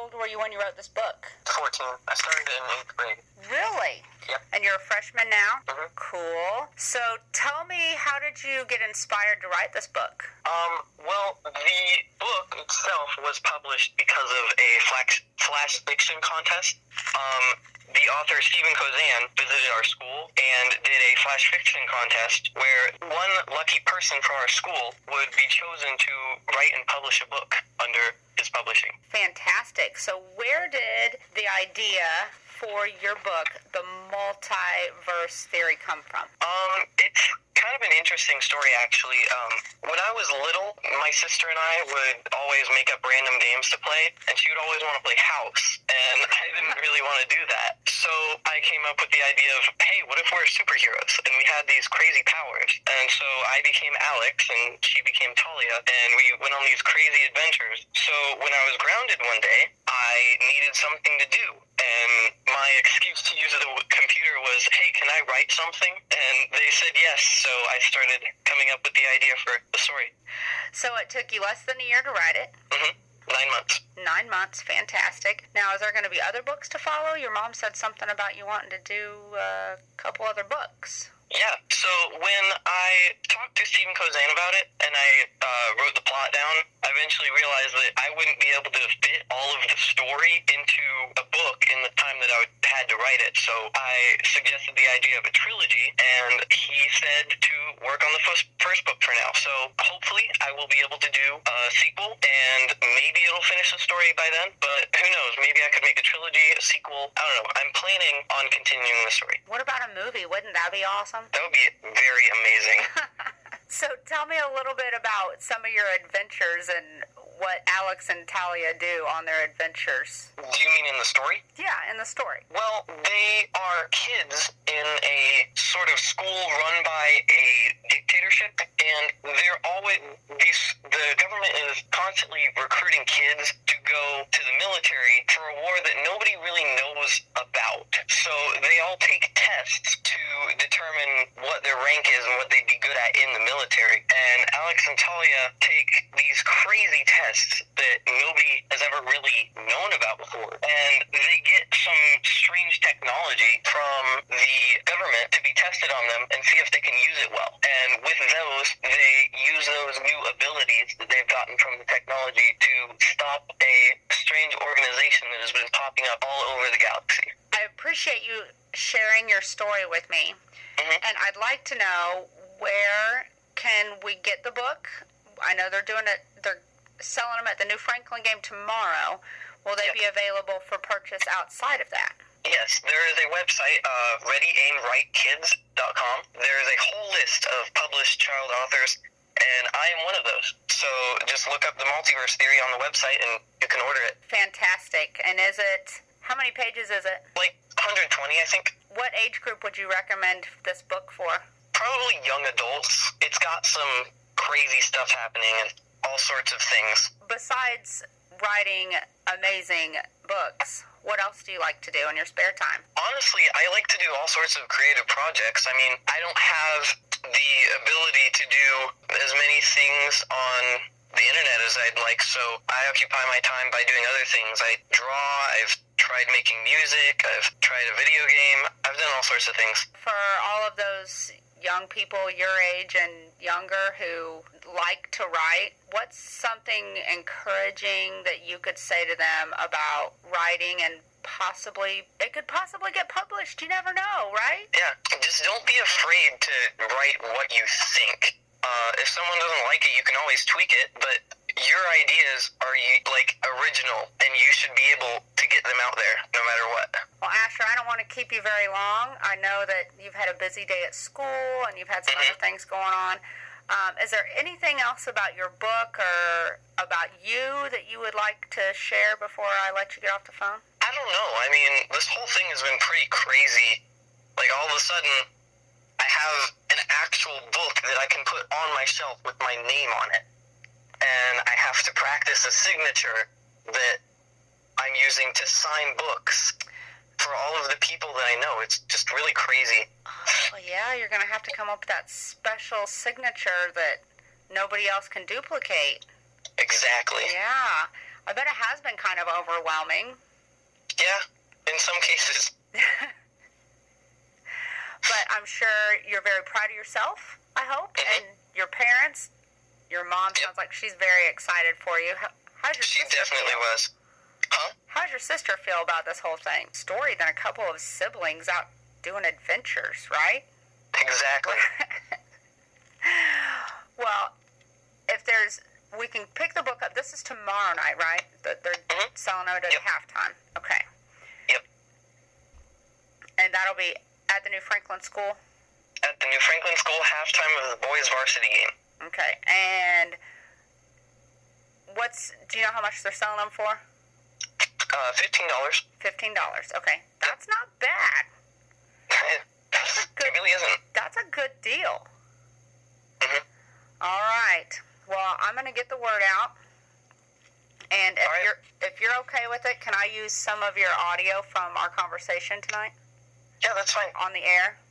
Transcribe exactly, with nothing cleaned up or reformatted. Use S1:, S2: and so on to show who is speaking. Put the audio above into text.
S1: old were you when you wrote this book?
S2: fourteen. I started in eighth grade.
S1: Really?
S2: Yep.
S1: And you're a freshman now?
S2: Mm-hmm.
S1: Cool. So tell me, how did you get inspired to write this book?
S2: Um, well, the book itself was published because of a flash, flash fiction contest. Um, the author, Stephen Kozan, visited our school and did a flash fiction contest where one lucky person from our school would be chosen to write and publish a book under his publishing.
S1: Fantastic. So where did the idea for your book, The Multiverse Theory, come from?
S2: Um, it's kind of an interesting story, actually. Um, when I was little, my sister and I would always make up random games to play, and she would always want to play house, and I didn't really want to do that. So I came up with the idea of, hey, what if we're superheroes? And we had these crazy powers. And so I became Alex, and she became Talia, and we went on these crazy adventures. So when I was grounded one day, I needed something to do. And my excuse to use the computer was, hey, can I write something? And they said yes, so I started coming up with the idea for the story.
S1: So it took you less than a year to write it?
S2: Mm-hmm. Nine months.
S1: Nine months. Fantastic. Now, is there going to be other books to follow? Your mom said something about you wanting to do a couple other books.
S2: Yeah, so when I talked to Stephen Kozan about it, and I uh, wrote the plot down, I eventually realized that I wouldn't be able to fit all of the story into a book in the time that I would, had to write it. So I suggested the idea of a trilogy, and he said to work on the first, first book for now. So hopefully I will be able to do a sequel, and maybe it'll finish the story by then, but who knows? Maybe I could make a trilogy, a sequel. I don't know. I'm planning on continuing the story.
S1: What about a movie? Wouldn't that be awesome?
S2: That would be very amazing.
S1: So tell me a little bit about some of your adventures and what Alex and Talia do on their adventures.
S2: Do you mean in the story?
S1: Yeah, in the story.
S2: Well, they are kids in a sort of school run by a dictatorship, and they're always, these, the government is constantly recruiting kids to go to the military for a war that nobody really knows about. So they all take tests to determine what their rank is and what they'd be good at in the military. And Alex and Talia take these crazy tests that nobody has ever really known about before. And they get some strange technology from the government to be tested on them and see if they can use it well. And with those, they use those new abilities that they've gotten from the technology to stop a strange organization that has been popping up all over the galaxy.
S1: I appreciate you sharing your story with me. Mm-hmm. And I'd like to know, where can we get the book? I know they're doing it, they're selling them at the New Franklin game tomorrow. Will they yep. be available for purchase outside of that?
S2: Yes, there is a website, uh, ready aim right kids dot com. There is a whole list of published child authors, and I am one of those. So just look up The Multiverse Theory on the website, and you can order it.
S1: Fantastic. And is it, how many pages is it?
S2: Like one hundred twenty, I think.
S1: What age group would you recommend this book for?
S2: Probably young adults. It's got some crazy stuff happening and all sorts of things.
S1: Besides writing amazing books, what else do you like to do in your spare time?
S2: Honestly, I like to do all sorts of creative projects. I mean, I don't have the ability to do as many things on the internet as I'd like, so I occupy my time by doing other things. I draw, I've tried making music, I've tried a video game, I've done all sorts of things.
S1: For all of those young people your age and younger who like to write, what's something encouraging that you could say to them about writing, and possibly, it could possibly get published? You never know, right?
S2: Yeah, just don't be afraid to write what you think. Uh, if someone doesn't like it, you can always tweak it, but your ideas are, like, original, and you should be able to get them out there, no matter what. Well,
S1: Asher, I don't want to keep you very long. I know that you've had a busy day at school, and you've had some mm-hmm. other things going on. Um, is there anything else about your book or about you that you would like to share before I let you get off the phone?
S2: I don't know. I mean, this whole thing has been pretty crazy. Like, all of a sudden, I have an actual book that I can put on my shelf with my name on it. And I have to practice a signature that I'm using to sign books for all of the people that I know. It's just really crazy.
S1: Oh, yeah, you're going to have to come up with that special signature that nobody else can duplicate.
S2: Exactly.
S1: Yeah. I bet it has been kind of overwhelming.
S2: Yeah, in some cases.
S1: But I'm sure you're very proud of yourself, I hope,
S2: mm-hmm.
S1: and your parents. Your mom
S2: yep.
S1: sounds like she's very excited for you. How, how's your
S2: she
S1: sister
S2: definitely
S1: feel?
S2: was. Huh?
S1: How's your sister feel about this whole thing? Story than a couple of siblings out doing adventures, right?
S2: Exactly.
S1: Well, if there's, we can pick the book up. This is tomorrow night, right? They're mm-hmm. selling it at
S2: yep.
S1: halftime. Okay.
S2: Yep.
S1: And that'll be at the New Franklin School?
S2: At the New Franklin School, halftime of the boys' varsity game.
S1: Okay. And what's, do you know how much they're selling them for?
S2: Uh, fifteen dollars.
S1: Fifteen dollars. Okay. That's not bad.
S2: That's a good, it really isn't.
S1: That's a good deal.
S2: Mm-hmm.
S1: All right. Well, I'm going to get the word out. And if
S2: right.
S1: you're if you're okay with it, can I use some of your audio from our conversation tonight?
S2: Yeah, that's fine.
S1: On the air?